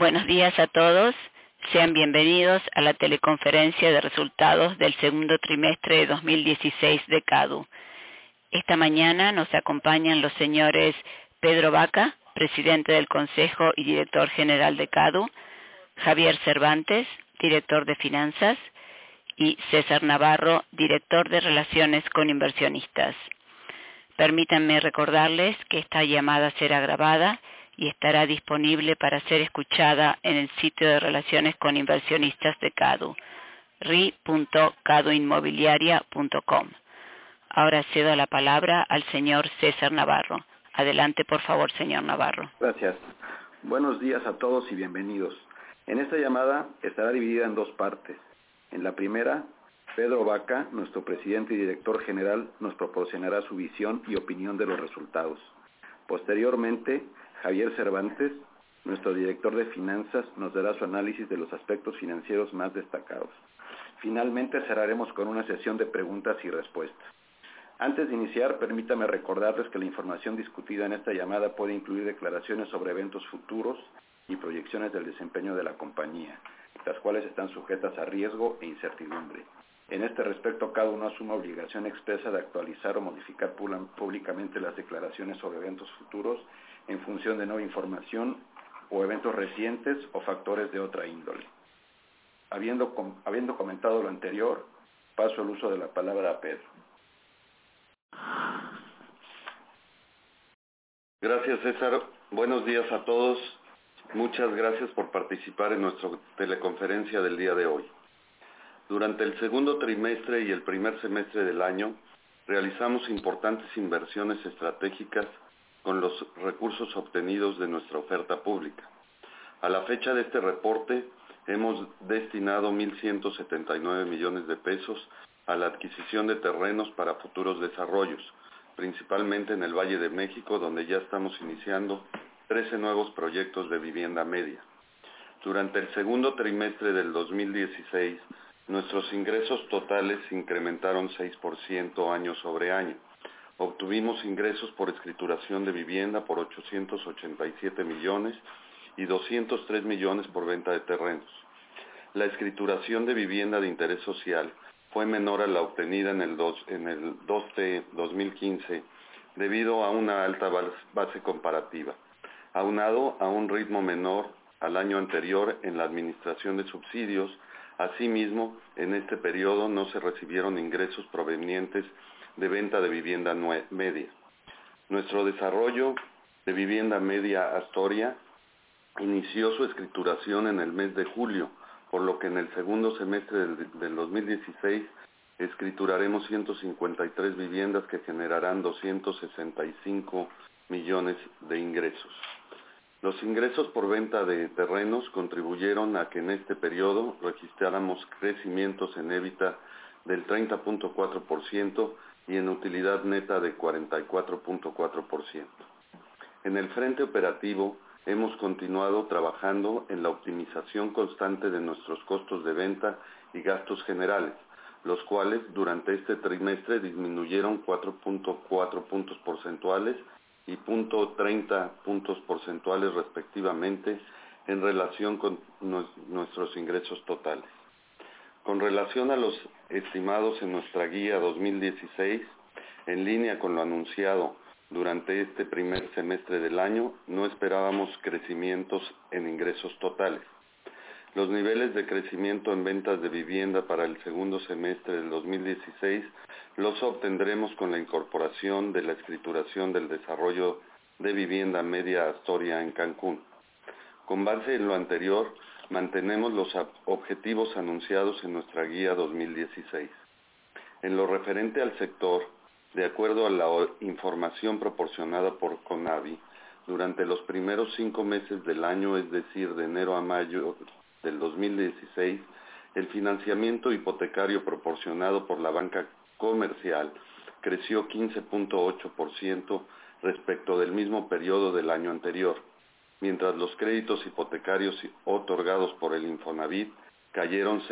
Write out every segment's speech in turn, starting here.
Buenos días a todos. Sean bienvenidos a la teleconferencia de resultados del segundo trimestre de 2016 de CADU. Esta mañana nos acompañan los señores Pedro Vaca, presidente del Consejo y director general de CADU, Javier Cervantes, director de Finanzas, y César Navarro, director de Relaciones con Inversionistas. Permítanme recordarles que esta llamada será grabada y estará disponible para ser escuchada en el sitio de Relaciones con Inversionistas de CADU, ri.caduinmobiliaria.com. Ahora cedo la palabra al señor César Navarro. Adelante, por favor, señor Navarro. Gracias. Buenos días a todos y bienvenidos. En esta llamada estará dividida en dos partes. En la primera, Pedro Vaca, nuestro presidente y director general, nos proporcionará su visión y opinión de los resultados. Posteriormente, Javier Cervantes, nuestro director de Finanzas, nos dará su análisis de los aspectos financieros más destacados. Finalmente, cerraremos con una sesión de preguntas y respuestas. Antes de iniciar, permítame recordarles que la información discutida en esta llamada puede incluir declaraciones sobre eventos futuros y proyecciones del desempeño de la compañía, las cuales están sujetas a riesgo e incertidumbre. En este respecto, cada uno asume obligación expresa de actualizar o modificar públicamente las declaraciones sobre eventos futuros en función de nueva información o eventos recientes o factores de otra índole. Habiendo comentado lo anterior, paso el uso de la palabra a Pedro. Gracias, César. Buenos días a todos. Muchas gracias por participar en nuestra teleconferencia del día de hoy. Durante el segundo trimestre y el primer semestre del año, realizamos importantes inversiones estratégicas con los recursos obtenidos de nuestra oferta pública. A la fecha de este reporte, hemos destinado 1,179 millones de pesos a la adquisición de terrenos para futuros desarrollos, principalmente en el Valle de México, donde ya estamos iniciando 13 nuevos proyectos de vivienda media. Durante el segundo trimestre del 2016, nuestros ingresos totales incrementaron 6% año sobre año. Obtuvimos ingresos por escrituración de vivienda por 887 millones y 203 millones por venta de terrenos. La escrituración de vivienda de interés social fue menor a la obtenida en el 2T 2015 debido a una alta base comparativa, aunado a un ritmo menor al año anterior en la administración de subsidios. Asimismo, en este periodo no se recibieron ingresos provenientes de venta de vivienda media. Nuestro desarrollo de vivienda media Astoria inició su escrituración en el mes de julio, por lo que en el segundo semestre del 2016 escrituraremos 153 viviendas que generarán 265 millones de ingresos. Los ingresos por venta de terrenos contribuyeron a que en este periodo registráramos crecimientos en EBITDA del 30.4% y en utilidad neta de 44.4%. En el frente operativo, hemos continuado trabajando en la optimización constante de nuestros costos de venta y gastos generales, los cuales durante este trimestre disminuyeron 4.4 puntos porcentuales y 0.30 puntos porcentuales respectivamente en relación con nuestros ingresos totales. Con relación a los estimados en nuestra guía 2016, en línea con lo anunciado durante este primer semestre del año, no esperábamos crecimientos en ingresos totales. Los niveles de crecimiento en ventas de vivienda para el segundo semestre del 2016 los obtendremos con la incorporación de la escrituración del desarrollo de vivienda media Astoria en Cancún. Con base en lo anterior, mantenemos los objetivos anunciados en nuestra guía 2016. En lo referente al sector, de acuerdo a la información proporcionada por CONAVI, durante los primeros 5 meses del año, es decir, de enero a mayo del 2016, el financiamiento hipotecario proporcionado por la banca comercial creció 15.8% respecto del mismo periodo del año anterior, mientras los créditos hipotecarios otorgados por el Infonavit cayeron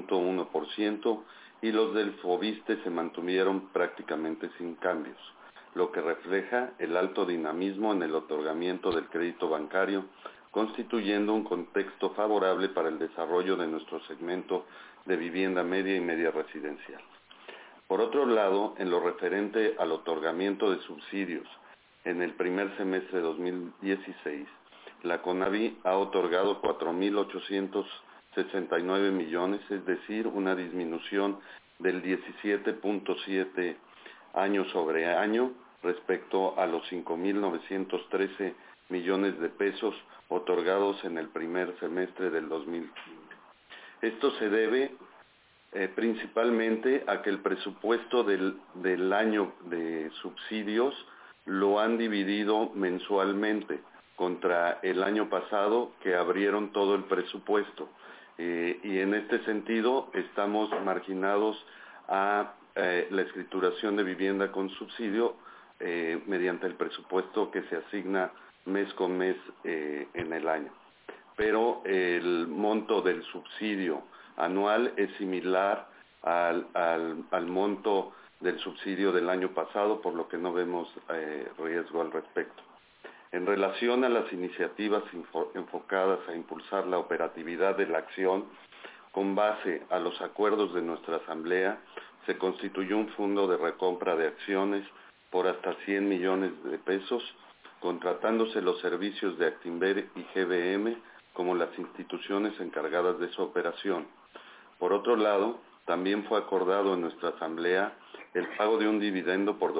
6.1% y los del Foviste se mantuvieron prácticamente sin cambios, lo que refleja el alto dinamismo en el otorgamiento del crédito bancario constituyendo un contexto favorable para el desarrollo de nuestro segmento de vivienda media y media residencial. Por otro lado, en lo referente al otorgamiento de subsidios, en el primer semestre de 2016, la CONAVI ha otorgado 4.869 millones, es decir, una disminución del 17.7 año sobre año respecto a los 5.913 millones de pesos otorgados en el primer semestre del 2015. Esto se debe principalmente a que el presupuesto del año de subsidios lo han dividido mensualmente contra el año pasado, que abrieron todo el presupuesto. Y en este sentido estamos marginados a la escrituración de vivienda con subsidio mediante el presupuesto que se asigna mes con mes en el año. Pero el monto del subsidio anual es similar al monto del subsidio del año pasado, por lo que no vemos riesgo al respecto. En relación a las iniciativas enfocadas a impulsar la operatividad de la acción, con base a los acuerdos de nuestra Asamblea, se constituyó un fondo de recompra de acciones por hasta 100 millones de pesos, contratándose los servicios de Actinver y GBM como las instituciones encargadas de su operación. Por otro lado, también fue acordado en nuestra Asamblea el pago de un dividendo por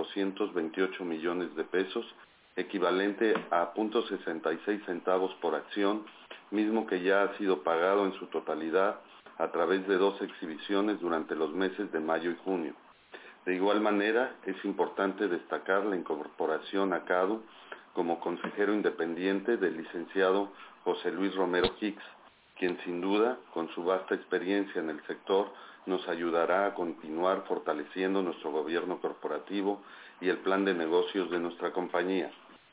228 millones de pesos, equivalente a 0.66 centavos por acción, mismo que ya ha sido pagado en su totalidad a través de 2 exhibiciones durante los meses de mayo y junio. De igual manera, es importante destacar la incorporación a CADU como consejero independiente del licenciado José Luis Romero Hicks, quien sin duda, con su vasta experiencia en el sector, nos ayudará a continuar fortaleciendo nuestro gobierno corporativo y el plan de negocios de nuestra compañía.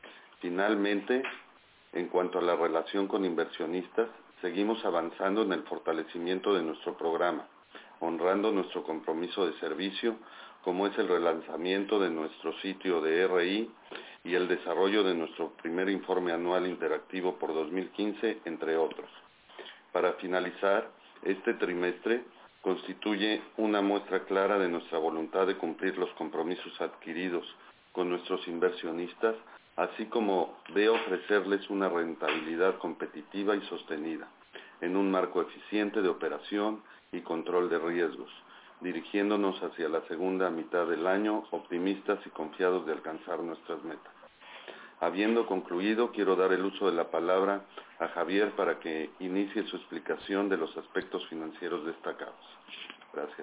Finalmente, en cuanto a la relación con inversionistas, seguimos avanzando en el fortalecimiento de nuestro programa, honrando nuestro compromiso de servicio, como es el relanzamiento de nuestro sitio de RI y el desarrollo de nuestro primer informe anual interactivo por 2015, entre otros. Para finalizar, este trimestre constituye una muestra clara de nuestra voluntad de cumplir los compromisos adquiridos con nuestros inversionistas, así como de ofrecerles una rentabilidad competitiva y sostenida, en un marco eficiente de operación y control de riesgos, dirigiéndonos hacia la segunda mitad del año optimistas y confiados de alcanzar nuestras metas. Habiendo concluido, quiero dar el uso de la palabra a Javier para que inicie su explicación de los aspectos financieros destacados. Gracias.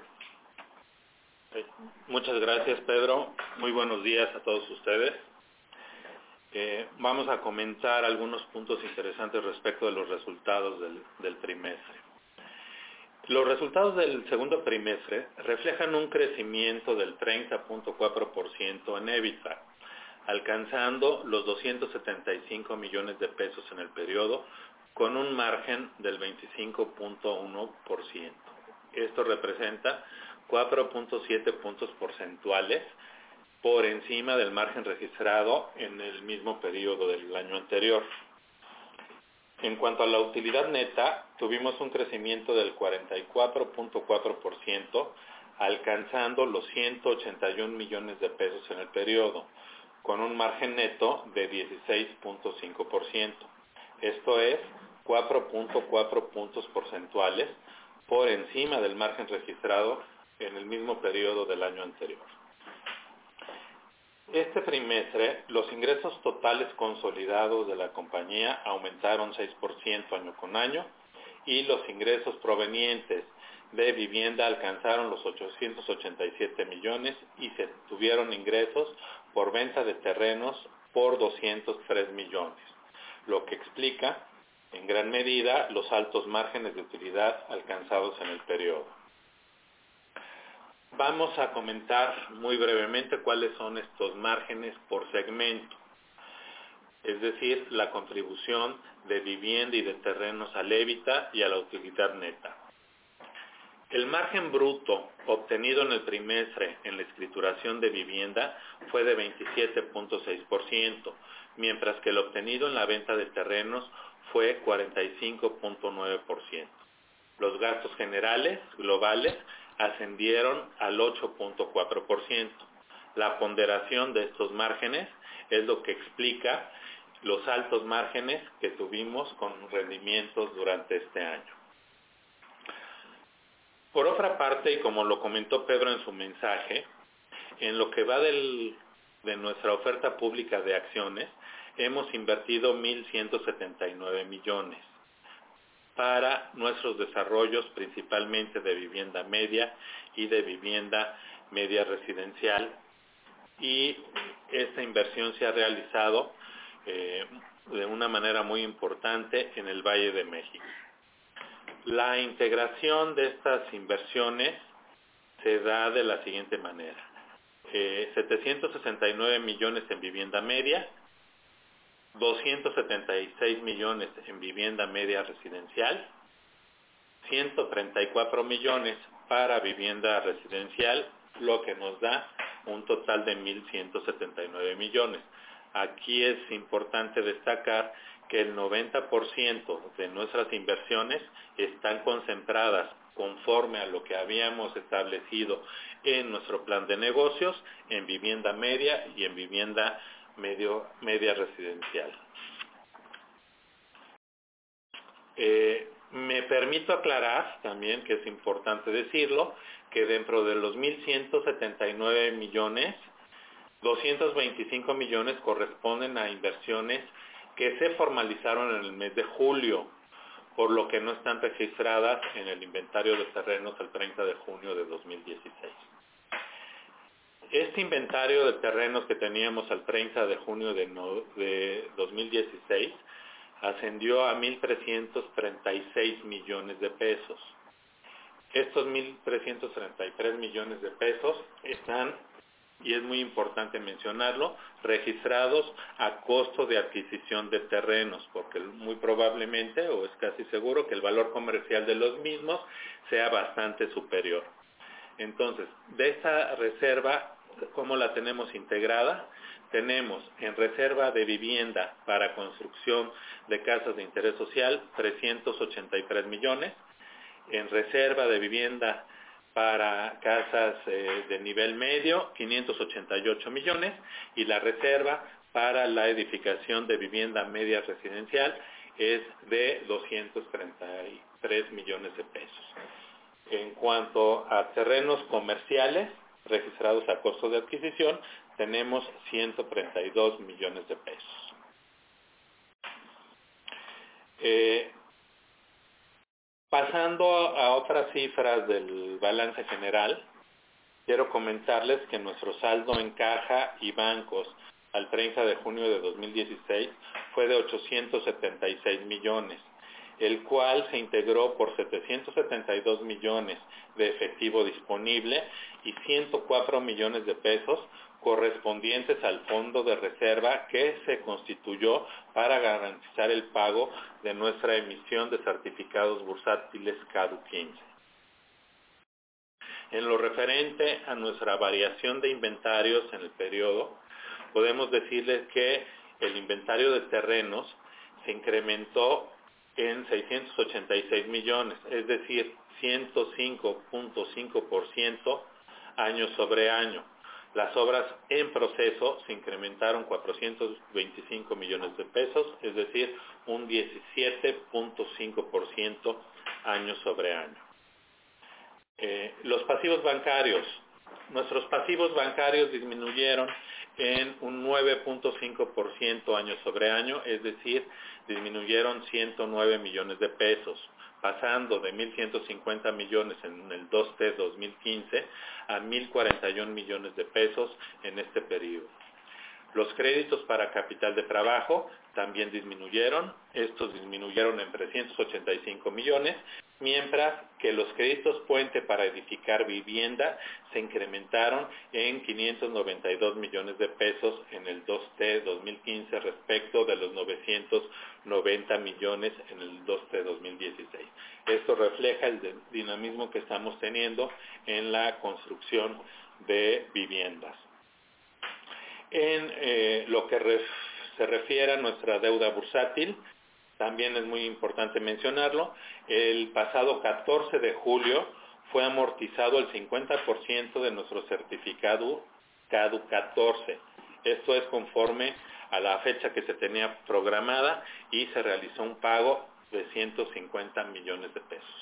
Muchas gracias, Pedro. Muy buenos días a todos ustedes. Vamos a comentar algunos puntos interesantes respecto de los resultados del trimestre. Los resultados del segundo trimestre reflejan un crecimiento del 30.4% en EBITDA, alcanzando los 275 millones de pesos en el periodo, con un margen del 25.1%. Esto representa 4.7 puntos porcentuales por encima del margen registrado en el mismo periodo del año anterior. En cuanto a la utilidad neta, tuvimos un crecimiento del 44.4%, alcanzando los 181 millones de pesos en el periodo, con un margen neto de 16.5%. Esto es 4.4 puntos porcentuales por encima del margen registrado en el mismo periodo del año anterior. Este trimestre, los ingresos totales consolidados de la compañía aumentaron 6% año con año y los ingresos provenientes de vivienda alcanzaron los 887 millones y se tuvieron ingresos por venta de terrenos por 203 millones, lo que explica en gran medida los altos márgenes de utilidad alcanzados en el periodo. Vamos a comentar muy brevemente cuáles son estos márgenes por segmento, es decir, la contribución de vivienda y de terrenos al EBITDA y a la utilidad neta. El margen bruto obtenido en el trimestre en la escrituración de vivienda fue de 27.6%, mientras que el obtenido en la venta de terrenos fue 45.9%. Los gastos generales globales ascendieron al 8.4%. La ponderación de estos márgenes es lo que explica los altos márgenes que tuvimos con rendimientos durante este año. Por otra parte, y como lo comentó Pedro en su mensaje, en lo que va de nuestra oferta pública de acciones, hemos invertido 1,179 millones para nuestros desarrollos, principalmente de vivienda media y de vivienda media residencial, y esta inversión se ha realizado de una manera muy importante en el Valle de México. La integración de estas inversiones se da de la siguiente manera: 769 millones en vivienda media, 276 millones en vivienda media residencial, 134 millones para vivienda residencial, lo que nos da un total de 1,179 millones. Aquí es importante destacar que el 90% de nuestras inversiones están concentradas conforme a lo que habíamos establecido en nuestro plan de negocios, en vivienda media y en vivienda media residencial. Me permito aclarar también, que es importante decirlo, que dentro de los 1,179 millones, 225 millones corresponden a inversiones que se formalizaron en el mes de julio, por lo que no están registradas en el inventario de terrenos el 30 de junio de 2016. Este inventario de terrenos que teníamos al 30 de junio de 2016 ascendió a 1,336 millones de pesos. Estos 1,333 millones de pesos están, y es muy importante mencionarlo, registrados a costo de adquisición de terrenos, porque muy probablemente, o es casi seguro, que el valor comercial de los mismos sea bastante superior. Entonces, de esta reserva, ¿cómo la tenemos integrada? Tenemos en reserva de vivienda para construcción de casas de interés social 383 millones, en reserva de vivienda para casas de nivel medio 588 millones, y la reserva para la edificación de vivienda media residencial es de 233 millones de pesos. En cuanto a terrenos comerciales registrados a costo de adquisición, tenemos 132 millones de pesos. Pasando a otras cifras del balance general, quiero comentarles que nuestro saldo en caja y bancos al 30 de junio de 2016 fue de 876 millones, el cual se integró por 772 millones de efectivo disponible y 104 millones de pesos correspondientes al fondo de reserva que se constituyó para garantizar el pago de nuestra emisión de certificados bursátiles CADU 15. En lo referente a nuestra variación de inventarios en el periodo, podemos decirles que el inventario de terrenos se incrementó en 686 millones, es decir, 105.5% año sobre año. Las obras en proceso se incrementaron 425 millones de pesos, es decir, un 17.5% año sobre año. Los pasivos bancarios. Nuestros pasivos bancarios disminuyeron en un 9.5% año sobre año, es decir, disminuyeron 109 millones de pesos, pasando de 1,150 millones en el 2T 2015 a 1,041 millones de pesos en este periodo. Los créditos para capital de trabajo también disminuyeron, estos disminuyeron en 385 millones, mientras que los créditos puente para edificar vivienda se incrementaron en 592 millones de pesos en el 2T 2015 respecto de los 990 millones en el 2T 2016. Esto refleja el dinamismo que estamos teniendo en la construcción de viviendas. En lo que se refiere a nuestra deuda bursátil, también es muy importante mencionarlo, el pasado 14 de julio fue amortizado el 50% de nuestro certificado CADU 14. Esto es conforme a la fecha que se tenía programada y se realizó un pago de 150 millones de pesos.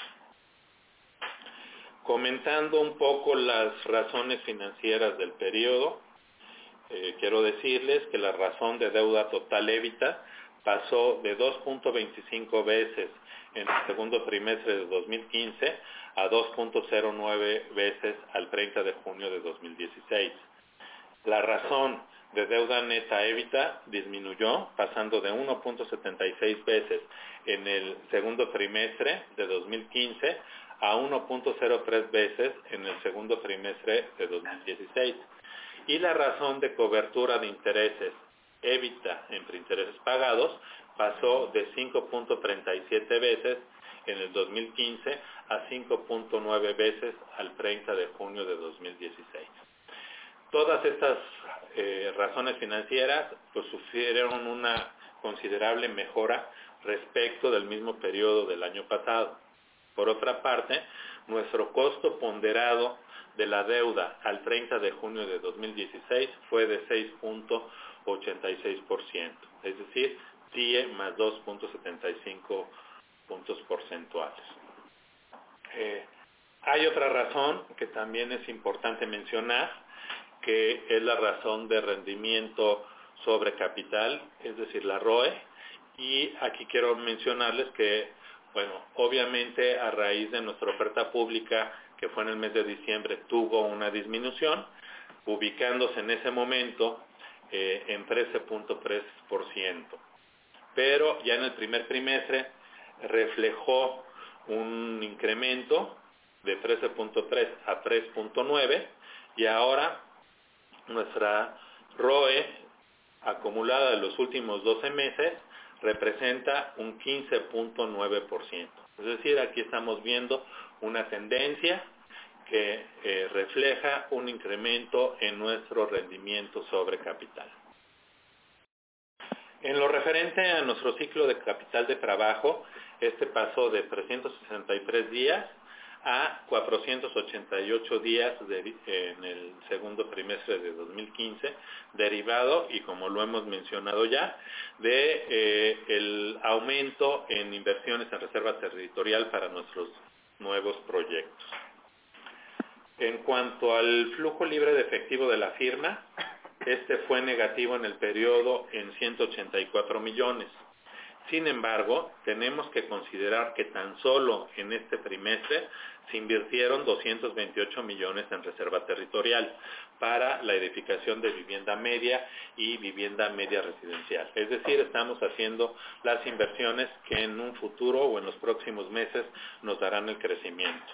Comentando un poco las razones financieras del periodo, quiero decirles que la razón de deuda total EBITDA pasó de 2.25 veces en el segundo trimestre de 2015 a 2.09 veces al 30 de junio de 2016. La razón de deuda neta EBITDA disminuyó, pasando de 1.76 veces en el segundo trimestre de 2015 a 1.03 veces en el segundo trimestre de 2016. Y la razón de cobertura de intereses EBITDA entre intereses pagados pasó de 5.37 veces en el 2015 a 5.9 veces al 30 de junio de 2016. Todas estas razones financieras pues sufrieron una considerable mejora respecto del mismo periodo del año pasado. Por otra parte, nuestro costo ponderado de la deuda al 30 de junio de 2016 fue de 6.86%, es decir, TIE más 2.75 puntos porcentuales. Hay otra razón que también es importante mencionar, que es la razón de rendimiento sobre capital, es decir, la ROE, y aquí quiero mencionarles que, bueno, obviamente a raíz de nuestra oferta pública, que fue en el mes de diciembre, tuvo una disminución, ubicándose en ese momento en 13.3%. Pero ya en el primer trimestre reflejó un incremento de 13.3 a 3.9 y ahora nuestra ROE acumulada de los últimos 12 meses representa un 15.9%. Es decir, aquí estamos viendo una tendencia que refleja un incremento en nuestro rendimiento sobre capital. En lo referente a nuestro ciclo de capital de trabajo, este pasó de 363 días a 488 días en el segundo trimestre de 2015, derivado, y como lo hemos mencionado ya, de el aumento en inversiones en reserva territorial para nuestros nuevos proyectos. En cuanto al flujo libre de efectivo de la firma, este fue negativo en el periodo en 184 millones. Sin embargo, tenemos que considerar que tan solo en este trimestre se invirtieron 228 millones en reserva territorial para la edificación de vivienda media y vivienda media residencial. Es decir, estamos haciendo las inversiones que en un futuro o en los próximos meses nos darán el crecimiento.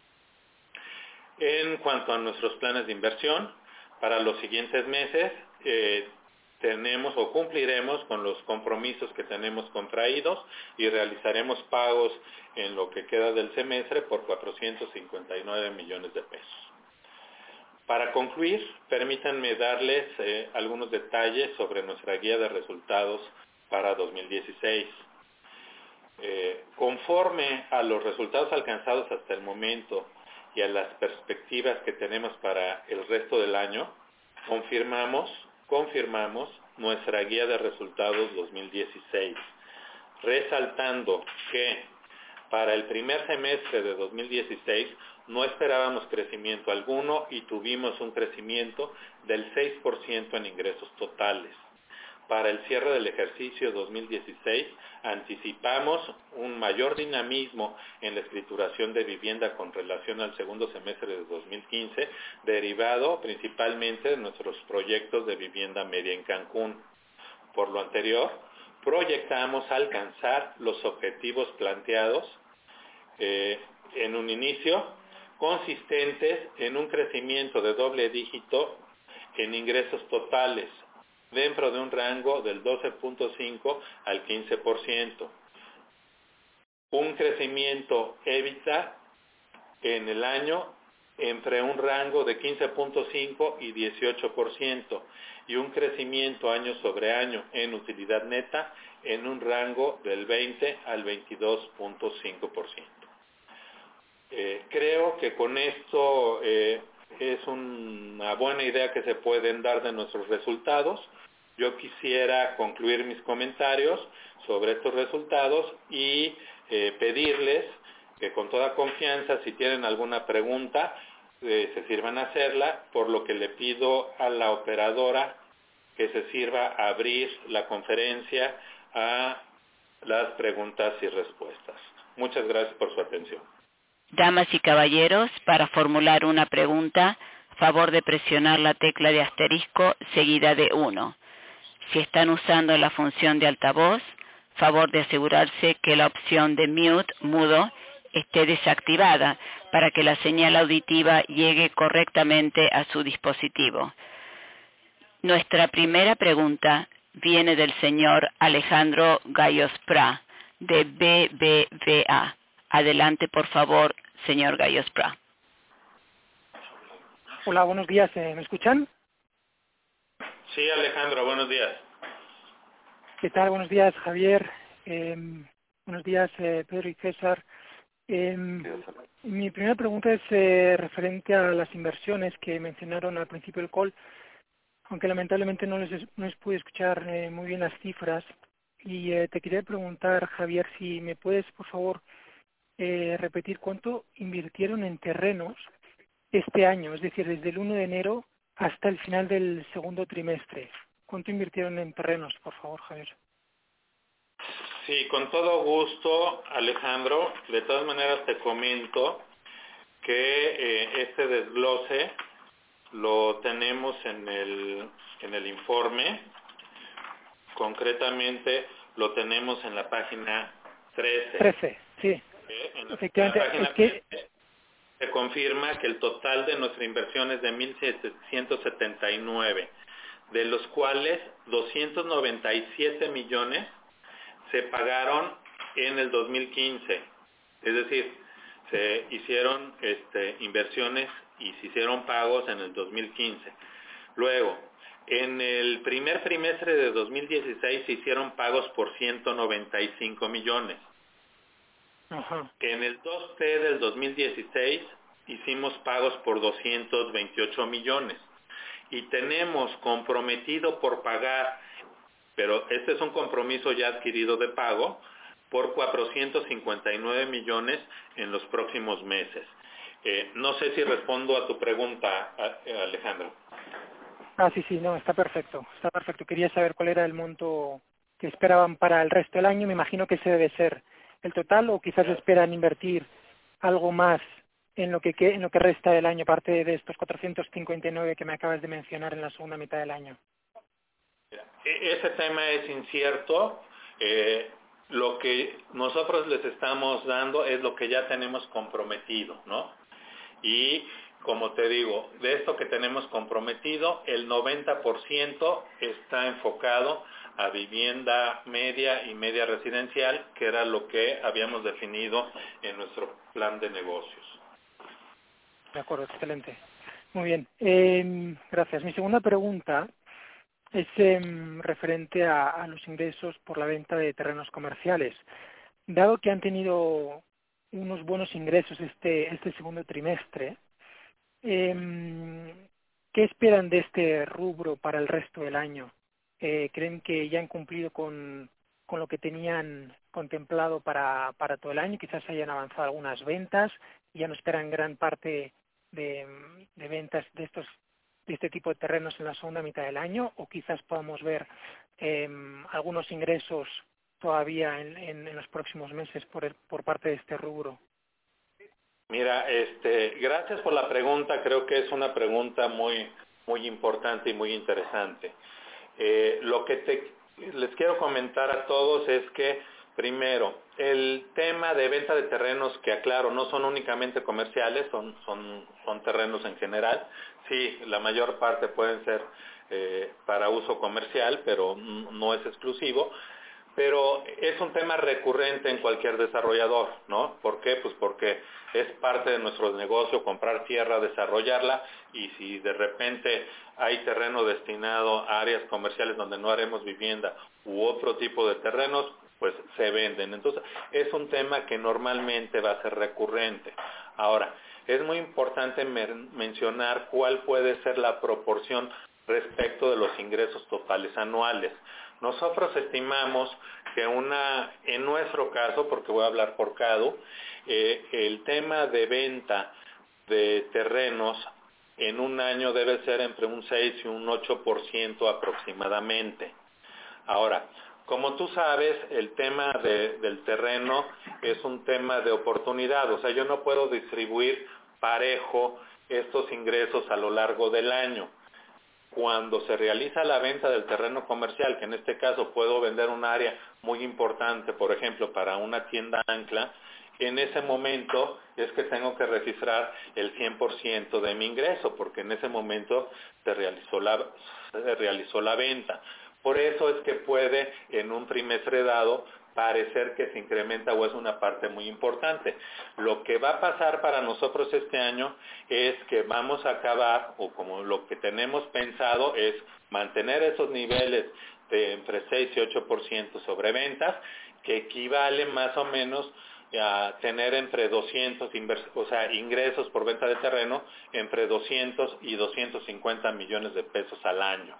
En cuanto a nuestros planes de inversión, para los siguientes meses tenemos o cumpliremos con los compromisos que tenemos contraídos y realizaremos pagos en lo que queda del semestre por 459 millones de pesos. Para concluir, permítanme darles algunos detalles sobre nuestra guía de resultados para 2016. Conforme a los resultados alcanzados hasta el momento y a las perspectivas que tenemos para el resto del año, confirmamos nuestra guía de resultados 2016, resaltando que para el primer semestre de 2016 no esperábamos crecimiento alguno y tuvimos un crecimiento del 6% en ingresos totales. Para el cierre del ejercicio 2016 anticipamos un mayor dinamismo en la escrituración de vivienda con relación al segundo semestre de 2015, derivado principalmente de nuestros proyectos de vivienda media en Cancún. Por lo anterior, proyectamos alcanzar los objetivos planteados en un inicio, consistentes en un crecimiento de doble dígito en ingresos totales, dentro de un rango del 12.5 al 15%. Un crecimiento EBITDA en el año entre un rango de 15.5 y 18%, y un crecimiento año sobre año en utilidad neta en un rango del 20 al 22.5%. Creo que con esto es una buena idea que se pueden dar de nuestros resultados. Yo quisiera concluir mis comentarios sobre estos resultados y pedirles que con toda confianza, si tienen alguna pregunta, se sirvan a hacerla, por lo que le pido a la operadora que se sirva a abrir la conferencia a las preguntas y respuestas. Muchas gracias por su atención. Damas y caballeros, para formular una pregunta, favor de presionar la tecla de asterisco seguida de 1. Si están usando la función de altavoz, favor de asegurarse que la opción de mute, mudo, esté desactivada para que la señal auditiva llegue correctamente a su dispositivo. Nuestra primera pregunta viene del señor Alejandro Gallos-Pra, de BBVA. Adelante, por favor, señor Gallos-Pra. Hola, buenos días. ¿Me escuchan? Sí, Alejandro, buenos días. ¿Qué tal? Buenos días, Javier. Buenos días, Pedro y César. Mi primera pregunta es referente a las inversiones que mencionaron al principio del call, aunque lamentablemente no les pude escuchar muy bien las cifras. Y te quería preguntar, Javier, si me puedes, por favor, repetir cuánto invirtieron en terrenos este año, es decir, desde el 1 de enero hasta el final del segundo trimestre. ¿Cuánto invirtieron en terrenos, por favor, Javier? Sí, con todo gusto, Alejandro. De todas maneras te comento que este desglose lo tenemos en el informe. Concretamente lo tenemos en la página 13. 13, sí. Efectivamente, la página es que 13 se confirma que el total de nuestra inversión es de 1.779, de los cuales 297 millones se pagaron en el 2015. Es decir, se hicieron inversiones y se hicieron pagos en el 2015. Luego, en el primer trimestre de 2016 se hicieron pagos por 195 millones. Ajá. En el 2T del 2016 hicimos pagos por 228 millones. Y tenemos comprometido por pagar, pero este es un compromiso ya adquirido de pago, por 459 millones en los próximos meses. No sé si respondo a tu pregunta, Alejandro. Sí, no, está perfecto. Quería saber cuál era el monto que esperaban para el resto del año. Me imagino que ese debe ser el total, o quizás esperan invertir algo más en lo que resta del año, aparte de estos 459 que me acabas de mencionar en la segunda mitad del año. Ese tema es incierto. Lo que nosotros les estamos dando es lo que ya tenemos comprometido, ¿no? Y como te digo, de esto que tenemos comprometido, el 90% está enfocado a vivienda media y media residencial, que era lo que habíamos definido en nuestro plan de negocios. De acuerdo, excelente. Muy bien, gracias. Mi segunda pregunta es referente a los ingresos por la venta de terrenos comerciales. Dado que han tenido unos buenos ingresos este segundo trimestre, ¿qué esperan de este rubro para el resto del año? ¿Creen que ya han cumplido con lo que tenían contemplado para todo el año? Quizás hayan avanzado algunas ventas y ya no esperan gran parte de ventas de este tipo de terrenos en la segunda mitad del año, o quizás podamos ver algunos ingresos todavía en los próximos meses por parte de este rubro. Mira, gracias por la pregunta. Creo que es una pregunta muy importante y muy interesante. Lo que les quiero comentar a todos es que, primero, el tema de venta de terrenos, que aclaro, no son únicamente comerciales, son terrenos en general. Sí, la mayor parte pueden ser para uso comercial, pero no es exclusivo. pero es un tema recurrente en cualquier desarrollador, ¿no? ¿Por qué? Pues porque es parte de nuestro negocio comprar tierra, desarrollarla, y si de repente hay terreno destinado a áreas comerciales donde no haremos vivienda u otro tipo de terrenos, pues se venden. Entonces, es un tema que normalmente va a ser recurrente. Ahora, es muy importante mencionar cuál puede ser la proporción respecto de los ingresos totales anuales. Nosotros estimamos que en nuestro caso, porque voy a hablar por CADU, el tema de venta de terrenos en un año debe ser entre un 6 y un 8% aproximadamente. Ahora, como tú sabes, el tema del terreno es un tema de oportunidad, o sea, yo no puedo distribuir parejo estos ingresos a lo largo del año. Cuando se realiza la venta del terreno comercial, que en este caso puedo vender un área muy importante, por ejemplo, para una tienda ancla, en ese momento es que tengo que registrar el 100% de mi ingreso, porque en ese momento se realizó la venta. Por eso es que puede, en un trimestre dado, parecer que se incrementa o es una parte muy importante. Lo que va a pasar para nosotros este año es que vamos a acabar, o como lo que tenemos pensado es mantener esos niveles de entre 6 y 8% sobre ventas, que equivale más o menos a tener entre 200, ingresos por venta de terreno, entre 200 y 250 millones de pesos al año.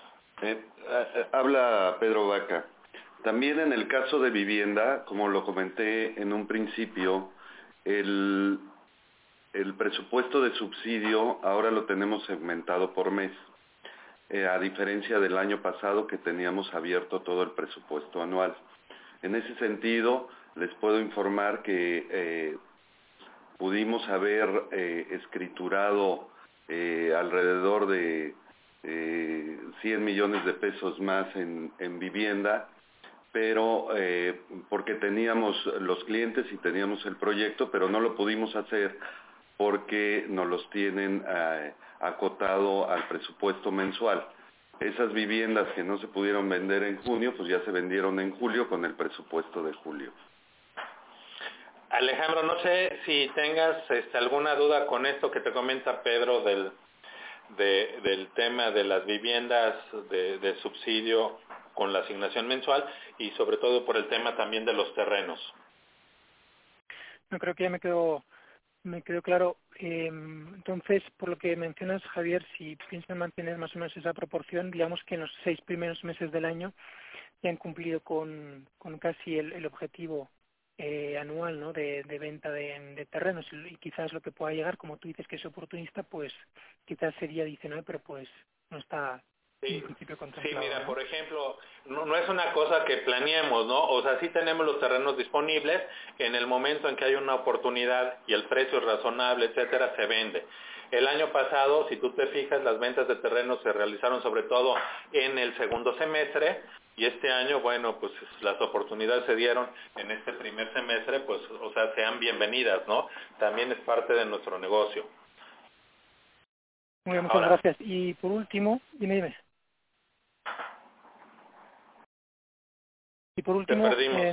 Habla Pedro Vaca. También en el caso de vivienda, como lo comenté en un principio, el presupuesto de subsidio ahora lo tenemos segmentado por mes, a diferencia del año pasado que teníamos abierto todo el presupuesto anual. En ese sentido, les puedo informar que pudimos haber escriturado alrededor de 100 millones de pesos más en vivienda, pero porque teníamos los clientes y teníamos el proyecto, pero no lo pudimos hacer porque nos los tienen acotado al presupuesto mensual. Esas viviendas que no se pudieron vender en junio, pues ya se vendieron en julio con el presupuesto de julio. Alejandro, no sé si tengas alguna duda con esto que te comenta Pedro del tema de las viviendas de subsidio con la asignación mensual y sobre todo por el tema también de los terrenos. No, creo que ya me quedó claro. Entonces, por lo que mencionas, Javier, si piensan mantener más o menos esa proporción, digamos que en los 6 primeros meses del año ya han cumplido con casi el objetivo anual, ¿no?, de venta de terrenos, y quizás lo que pueda llegar, como tú dices que es oportunista, pues quizás sería adicional, pero pues no está en principio contemplado. Sí, mira, ¿no? por ejemplo, no es una cosa que planeemos, ¿no? O sea, sí tenemos los terrenos disponibles, en el momento en que hay una oportunidad y el precio es razonable, etcétera, se vende. El año pasado, si tú te fijas, las ventas de terrenos se realizaron sobre todo en el segundo semestre, y este año, bueno, pues las oportunidades se dieron en este primer semestre, pues, o sea, sean bienvenidas, ¿no? También es parte de nuestro negocio. Muy bien, muchas gracias. Y por último, dime. Y por último,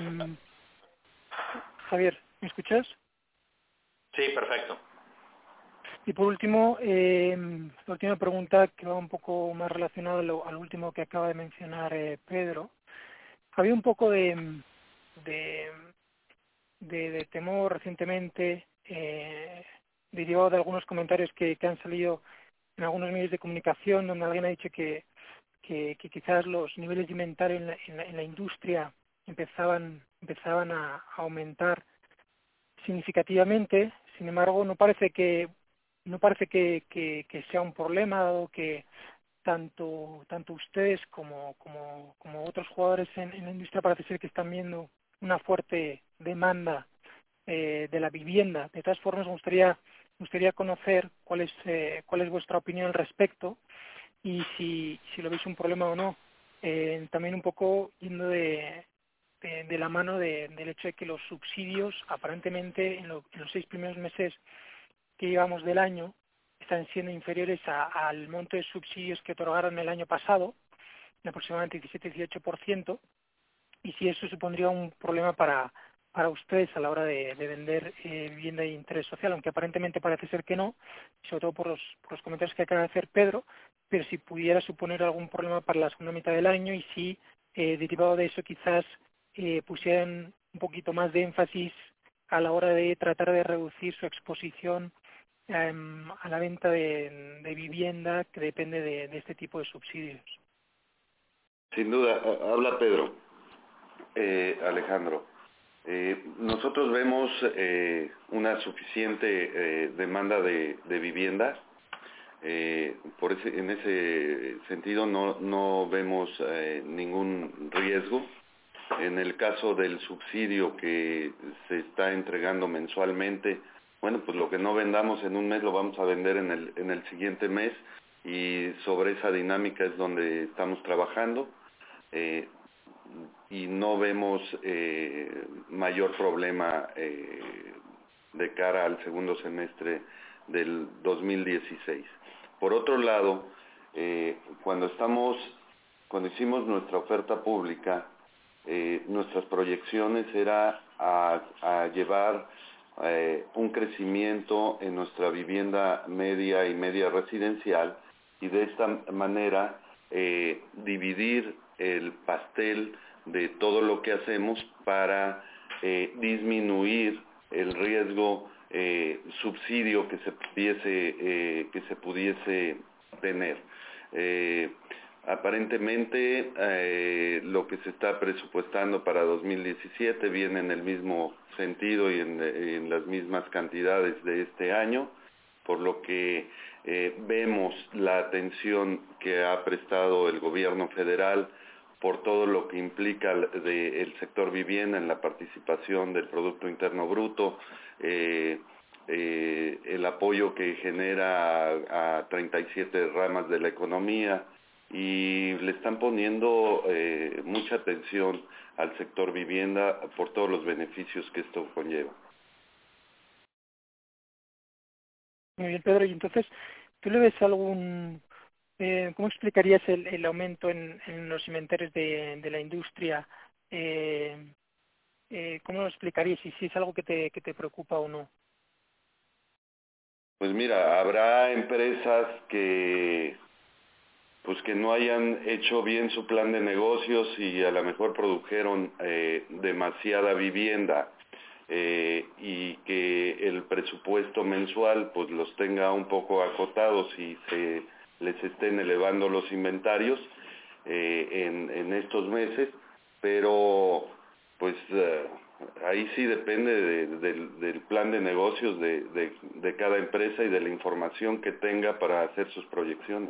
Javier, ¿me escuchas? Sí, perfecto. Y por último, la última pregunta que va un poco más relacionada al último que acaba de mencionar Pedro. Había un poco de temor recientemente, derivado de algunos comentarios que han salido en algunos medios de comunicación, donde alguien ha dicho que quizás los niveles de inventario en la industria empezaban a aumentar significativamente. Sin embargo, no parece que sea un problema, dado que tanto ustedes como otros jugadores en la industria parece ser que están viendo una fuerte demanda de la vivienda. De todas formas, me gustaría conocer cuál es vuestra opinión al respecto y si lo veis un problema o no. También un poco yendo de la mano del hecho de que los subsidios, aparentemente, en los 6 primeros meses que llevamos del año, están siendo inferiores al monto de subsidios que otorgaron el año pasado, de aproximadamente 17-18%, y si eso supondría un problema para ustedes a la hora de vender vivienda de interés social, aunque aparentemente parece ser que no, sobre todo por los comentarios que acaba de hacer Pedro, pero si pudiera suponer algún problema para la segunda mitad del año y si derivado de eso quizás pusieran un poquito más de énfasis a la hora de tratar de reducir su exposición a la venta de vivienda que depende de este tipo de subsidios. Sin duda, habla Pedro. Alejandro, nosotros vemos una suficiente demanda de vivienda. En ese sentido no vemos ningún riesgo. En el caso del subsidio que se está entregando mensualmente, bueno, pues lo que no vendamos en un mes lo vamos a vender en el siguiente mes, y sobre esa dinámica es donde estamos trabajando, y no vemos mayor problema de cara al segundo semestre del 2016. Por otro lado, cuando hicimos nuestra oferta pública, nuestras proyecciones era a llevar un crecimiento en nuestra vivienda media y media residencial, y de esta manera dividir el pastel de todo lo que hacemos para disminuir el riesgo subsidio que se pudiese tener. Aparentemente lo que se está presupuestando para 2017 viene en el mismo sentido y en las mismas cantidades de este año, por lo que vemos la atención que ha prestado el gobierno federal por todo lo que implica el sector vivienda en la participación del Producto Interno Bruto, el apoyo que genera a 37 ramas de la economía, y le están poniendo mucha atención al sector vivienda por todos los beneficios que esto conlleva. Muy bien, Pedro, y entonces, ¿tú le ves algún... ¿cómo explicarías el aumento en los inventarios de la industria? ¿Cómo lo explicarías? Y si es algo que te preocupa o no. Pues mira, habrá empresas que no hayan hecho bien su plan de negocios y a lo mejor produjeron demasiada vivienda, y que el presupuesto mensual pues los tenga un poco acotados y se les estén elevando los inventarios en estos meses, pero pues ahí sí depende del plan de negocios de cada empresa y de la información que tenga para hacer sus proyecciones.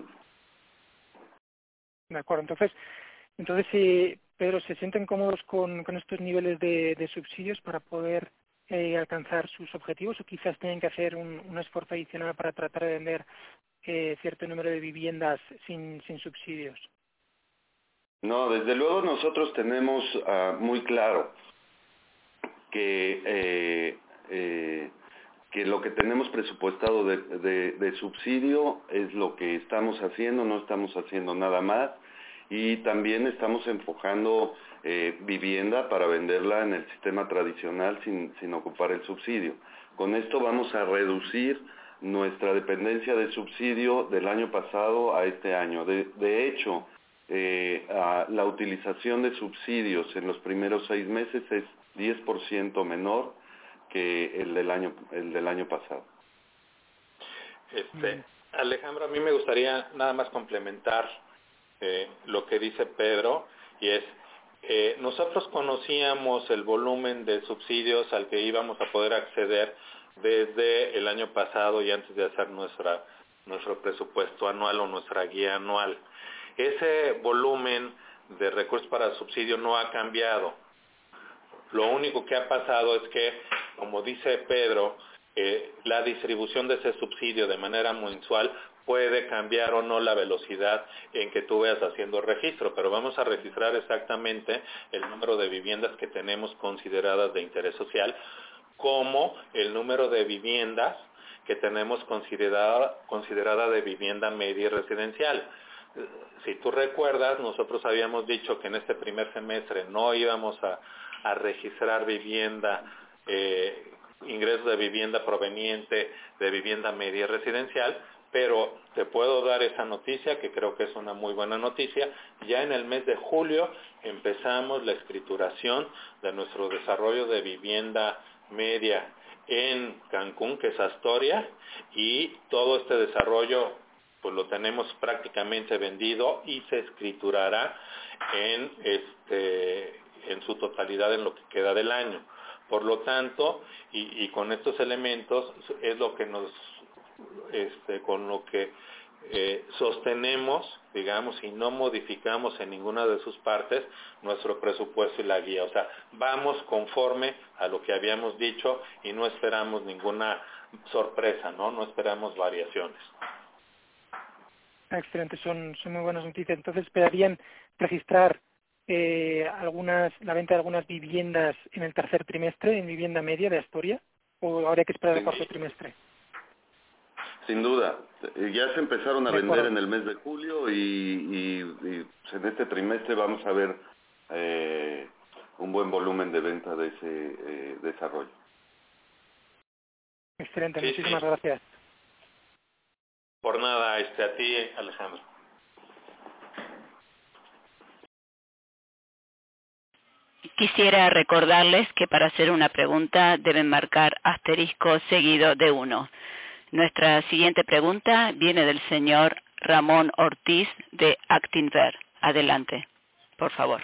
De acuerdo, entonces si Pedro, ¿se sienten cómodos con estos niveles de subsidios para poder alcanzar sus objetivos, o quizás tienen que hacer un esfuerzo adicional para tratar de vender cierto número de viviendas sin subsidios? No, desde luego nosotros tenemos muy claro que lo que tenemos presupuestado de subsidio es lo que estamos haciendo, no estamos haciendo nada más, y también estamos enfocando vivienda para venderla en el sistema tradicional sin ocupar el subsidio. Con esto vamos a reducir nuestra dependencia de subsidio del año pasado a este año. De hecho, la utilización de subsidios en los primeros 6 meses es 10% menor que el del año pasado. Alejandro, a mí me gustaría nada más complementar lo que dice Pedro, y es nosotros conocíamos el volumen de subsidios al que íbamos a poder acceder desde el año pasado y antes de hacer nuestro presupuesto anual o nuestra guía anual. Ese volumen de recursos para subsidio no ha cambiado. Lo único que ha pasado es que, como dice Pedro, la distribución de ese subsidio de manera mensual puede cambiar o no la velocidad en que tú veas haciendo registro, pero vamos a registrar exactamente el número de viviendas que tenemos consideradas de interés social, como el número de viviendas que tenemos considerada de vivienda media y residencial. Si tú recuerdas, nosotros habíamos dicho que en este primer semestre no íbamos a registrar ingresos de vivienda proveniente de vivienda media residencial, pero te puedo dar esa noticia, que creo que es una muy buena noticia. Ya en el mes de julio empezamos la escrituración de nuestro desarrollo de vivienda media en Cancún, que es Astoria, y todo este desarrollo pues lo tenemos prácticamente vendido y se escriturará en su totalidad en lo que queda del año. Por lo tanto, y con estos elementos es lo que con lo que sostenemos, digamos, y no modificamos en ninguna de sus partes nuestro presupuesto y la guía. O sea, vamos conforme a lo que habíamos dicho y no esperamos ninguna sorpresa, ¿no? No esperamos variaciones. Excelente, son muy buenas noticias. Entonces, ¿esperarían registrar la venta de algunas viviendas en el tercer trimestre, en vivienda media de Astoria? ¿O habría que esperar el cuarto trimestre? Sin duda. Ya se empezaron a vender en el mes de julio y en este trimestre vamos a ver un buen volumen de venta de ese desarrollo. Excelente, muchísimas gracias. Por nada, a ti, Alejandro. Quisiera recordarles que para hacer una pregunta deben marcar asterisco seguido de 1. Nuestra siguiente pregunta viene del señor Ramón Ortiz de Actinver. Adelante, por favor.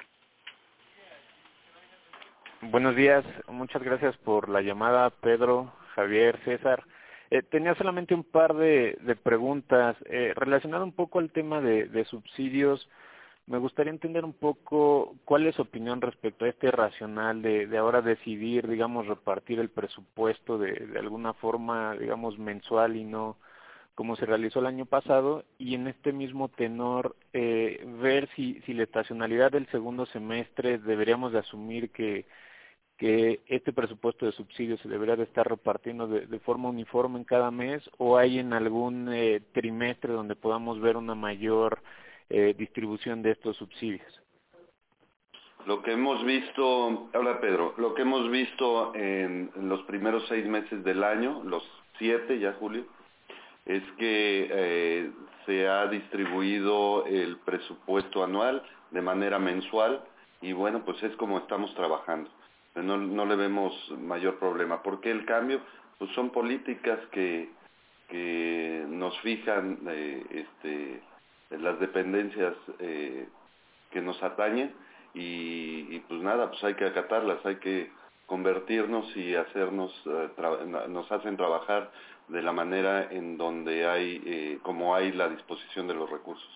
Buenos días, muchas gracias por la llamada, Pedro, Javier, César. Tenía solamente un par de preguntas relacionado un poco al tema de subsidios. Me gustaría entender un poco cuál es su opinión respecto a este racional de ahora decidir, digamos, repartir el presupuesto de alguna forma, digamos, mensual y no como se realizó el año pasado, y en este mismo tenor ver si la estacionalidad del segundo semestre deberíamos de asumir que este presupuesto de subsidios se debería de estar repartiendo de forma uniforme en cada mes, o hay en algún trimestre donde podamos ver una mayor distribución de estos subsidios. Lo que hemos visto, habla Pedro, lo que hemos visto en los primeros 6 meses del año, los 7 ya Julio, es que se ha distribuido el presupuesto anual de manera mensual y bueno, pues es como estamos trabajando. No le vemos mayor problema. ¿Por qué el cambio? Pues son políticas que nos fijan las dependencias que nos atañen y pues nada, pues hay que acatarlas, hay que convertirnos y nos hacen trabajar de la manera en donde hay, como hay la disposición de los recursos.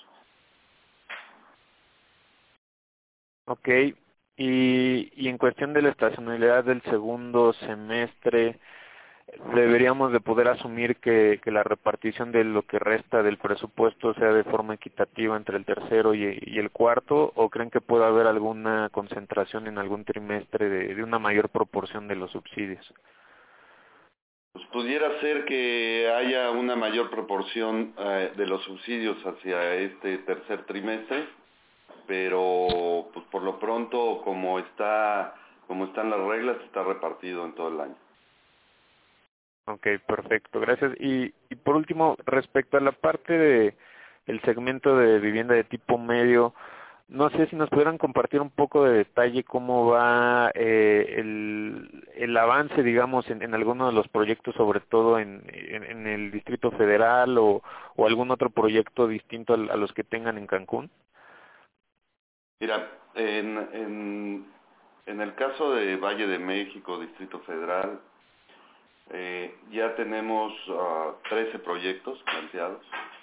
Ok, y en cuestión de la estacionalidad del segundo semestre, ¿deberíamos de poder asumir que la repartición de lo que resta del presupuesto sea de forma equitativa entre el tercero y el cuarto, o creen que pueda haber alguna concentración en algún trimestre de una mayor proporción de los subsidios? Pues pudiera ser que haya una mayor proporción de los subsidios hacia este tercer trimestre, pero pues por lo pronto como están las reglas, está repartido en todo el año. Ok, perfecto, gracias. Y por último, respecto a la parte del segmento de vivienda de tipo medio, no sé si nos pudieran compartir un poco de detalle cómo va el avance, digamos, en alguno de los proyectos, sobre todo en el Distrito Federal o algún otro proyecto distinto a los que tengan en Cancún. Mira, en el caso de Valle de México, Distrito Federal, ya tenemos 13 proyectos planteados.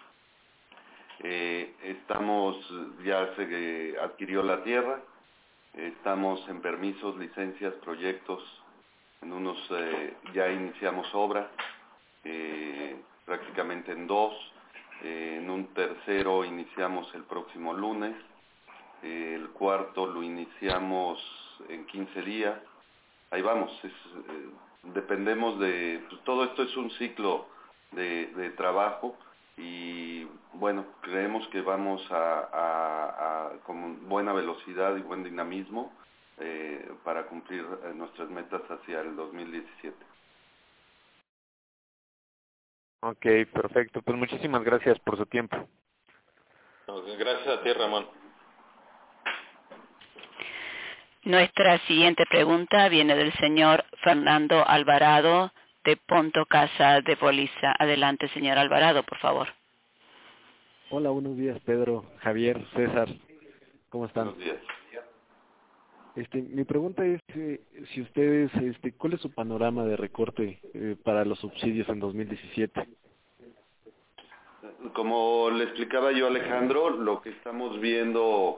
Ya se adquirió la tierra, estamos en permisos, licencias, proyectos, en unos ya iniciamos obra, prácticamente en 2, en un tercero iniciamos el próximo lunes, el cuarto lo iniciamos en 15 días, ahí vamos, dependemos de, pues todo esto es un ciclo de trabajo y bueno, creemos que vamos con buena velocidad y buen dinamismo para cumplir nuestras metas hacia el 2017. Ok, perfecto. Pues muchísimas gracias por su tiempo. Gracias a ti, Ramón. Nuestra siguiente pregunta viene del señor Fernando Alvarado de Ponto Casa de Poliza. Adelante, señor Alvarado, por favor. Hola, buenos días, Pedro, Javier, César. ¿Cómo están? Buenos días. Mi pregunta es si ustedes, ¿cuál es su panorama de recorte para los subsidios en 2017? Como le explicaba yo a Alejandro, lo que estamos viendo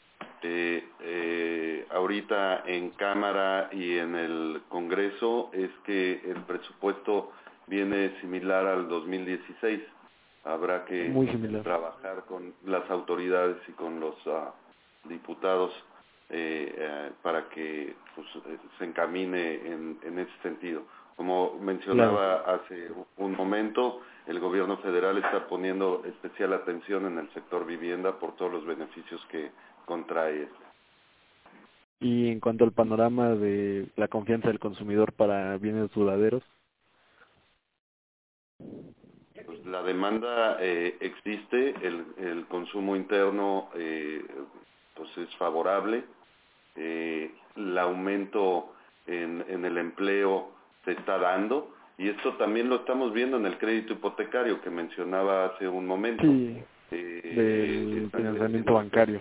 ahorita en Cámara y en el Congreso es que el presupuesto viene similar al 2016. Habrá que trabajar con las autoridades y con los diputados para que pues, se encamine en ese sentido. Como mencionaba hace un momento, el gobierno federal está poniendo especial atención en el sector vivienda por todos los beneficios que contrae este. Y en cuanto al panorama de la confianza del consumidor para bienes duraderos. Pues la demanda existe, el consumo interno pues es favorable, el aumento en el empleo se está dando y esto también lo estamos viendo en el crédito hipotecario que mencionaba hace un momento. Sí, del financiamiento bancario.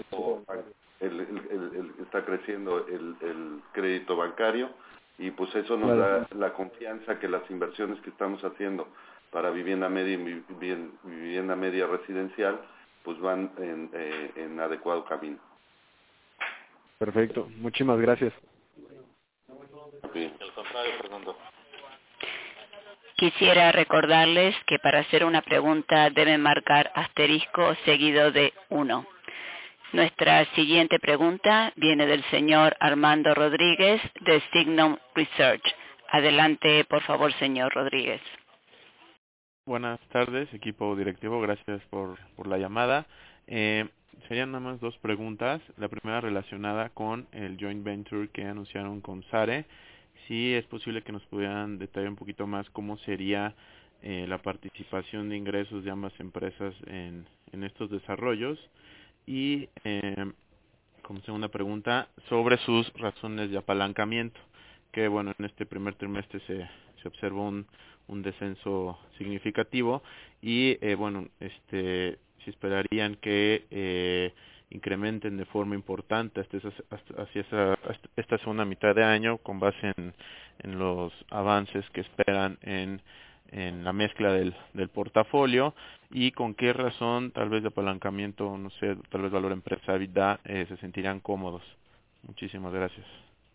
Está creciendo el crédito bancario y pues eso nos da la confianza que las inversiones que estamos haciendo para vivienda media y vivienda media residencial pues van en adecuado camino. Perfecto, muchísimas gracias. Sí. Al contrario, Fernando. Quisiera recordarles que para hacer una pregunta deben marcar asterisco seguido de 1. Nuestra siguiente pregunta viene del señor Armando Rodríguez de Signum Research. Adelante, por favor, señor Rodríguez. Buenas tardes, equipo directivo, gracias por la llamada. Serían nada más dos preguntas. La primera relacionada con el joint venture que anunciaron con SARE. Si es posible que nos pudieran detallar un poquito más cómo sería la participación de ingresos de ambas empresas en estos desarrollos. Y como segunda pregunta, sobre sus razones de apalancamiento, que bueno, en este primer trimestre se observó un descenso significativo y bueno, si esperarían que incrementen de forma importante hacia esta segunda mitad de año con base en los avances que esperan en la mezcla del portafolio y con qué razón tal vez de apalancamiento, no sé, tal vez valor empresa EBITDA se sentirían cómodos. Muchísimas gracias.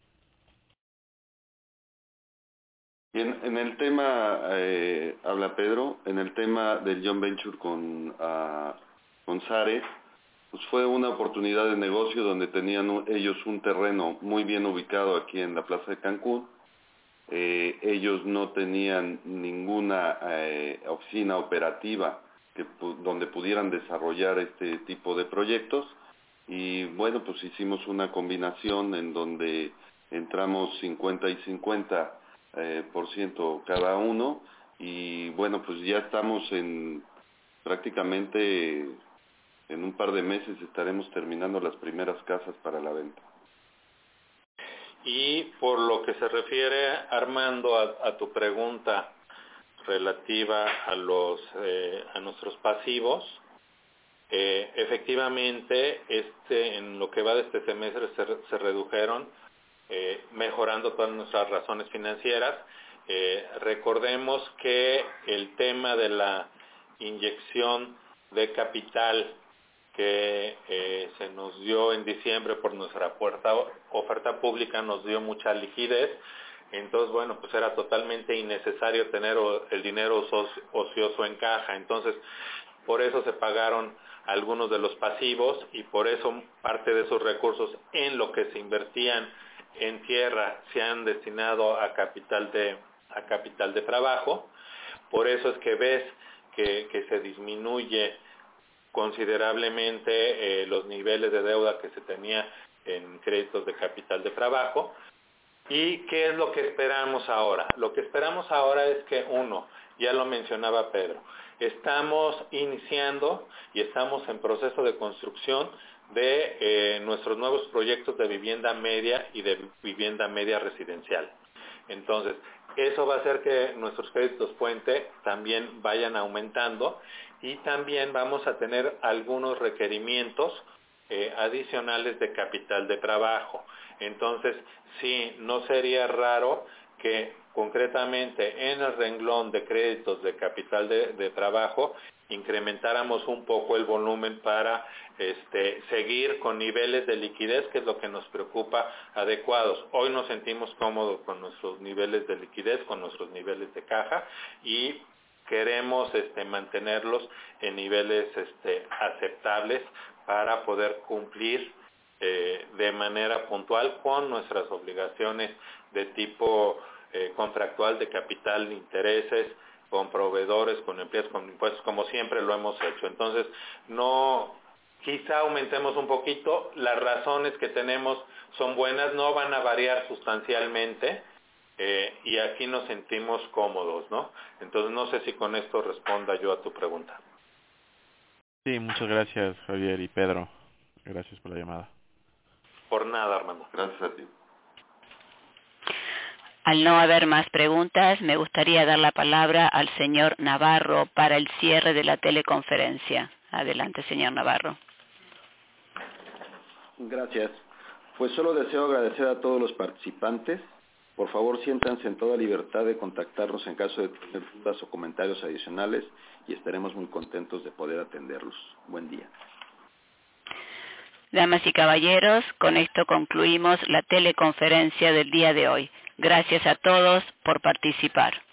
Bien, en el tema, habla Pedro, en el tema del joint venture con SARE, pues fue una oportunidad de negocio donde tenían ellos un terreno muy bien ubicado aquí en la Plaza de Cancún. Ellos no tenían ninguna oficina operativa donde pudieran desarrollar este tipo de proyectos y bueno, pues hicimos una combinación en donde entramos 50 y 50% cada uno y bueno, pues ya estamos prácticamente en un par de meses estaremos terminando las primeras casas para la venta. Y por lo que se refiere, Armando, a tu pregunta relativa a nuestros pasivos, efectivamente, en lo que va de este semestre se redujeron, mejorando todas nuestras razones financieras. Recordemos que el tema de la inyección de capital que se nos dio en diciembre por nuestra oferta pública nos dio mucha liquidez, entonces bueno, pues era totalmente innecesario tener el dinero ocioso en caja, entonces por eso se pagaron algunos de los pasivos y por eso parte de esos recursos en lo que se invertían en tierra se han destinado a capital de trabajo. Por eso es que ves que se disminuye considerablemente los niveles de deuda que se tenía en créditos de capital de trabajo. ¿Y qué es lo que esperamos ahora? Lo que esperamos ahora es que, uno, ya lo mencionaba Pedro, estamos iniciando y estamos en proceso de construcción de nuestros nuevos proyectos de vivienda media y de vivienda media residencial. Entonces, eso va a hacer que nuestros créditos puente también vayan aumentando y también vamos a tener algunos requerimientos adicionales de capital de trabajo. Entonces, sí, no sería raro que concretamente en el renglón de créditos de capital de trabajo incrementáramos un poco el volumen para seguir con niveles de liquidez, que es lo que nos preocupa, adecuados. Hoy nos sentimos cómodos con nuestros niveles de liquidez, con nuestros niveles de caja y queremos mantenerlos en niveles aceptables para poder cumplir de manera puntual con nuestras obligaciones de tipo contractual de capital, intereses, con proveedores, con empresas, con impuestos, como siempre lo hemos hecho. Entonces, quizá aumentemos un poquito, las razones que tenemos son buenas, no van a variar sustancialmente, y aquí nos sentimos cómodos, ¿no? Entonces, no sé si con esto responda yo a tu pregunta. Sí, muchas gracias, Javier y Pedro. Gracias por la llamada. Por nada, Armando. Gracias a ti. Al no haber más preguntas, me gustaría dar la palabra al señor Navarro para el cierre de la teleconferencia. Adelante, señor Navarro. Gracias. Pues solo deseo agradecer a todos los participantes. Por favor, siéntanse en toda libertad de contactarnos en caso de tener dudas o comentarios adicionales y estaremos muy contentos de poder atenderlos. Buen día. Damas y caballeros, con esto concluimos la teleconferencia del día de hoy. Gracias a todos por participar.